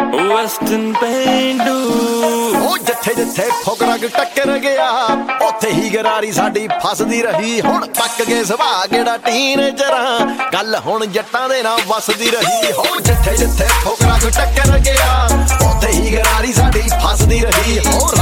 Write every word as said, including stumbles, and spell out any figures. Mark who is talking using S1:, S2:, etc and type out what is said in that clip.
S1: Western ਪੇਂਡੂ
S2: ਉਹ ਜਿੱਥੇ ਜਿੱਥੇ ਫੁਕਰਗ ਟੱਕਰ ਗਿਆ ਉੱਥੇ ਹੀ ਗਰਾਰੀ ਸਾਡੀ ਫਸਦੀ ਰਹੀ। ਹੁਣ ਪੱਕ ਗਏ ਸੁਭਾਅ ਕਿਹੜਾ ਟੀਨੇਜਰਾਂ, ਗੱਲ ਹੁਣ ਜੱਟਾਂ ਦੇ ਨਾਲ ਵਸਦੀ ਰਹੀ। ਹੋ ਜਿੱਥੇ ਜਿੱਥੇ ਫੁਕਰਗ ਟੱਕਰ ਗਿਆ ਉੱਥੇ ਹੀ ਗਰਾਰੀ ਸਾਡੀ ਫਸਦੀ ਰਹੀ। ਹੋਰ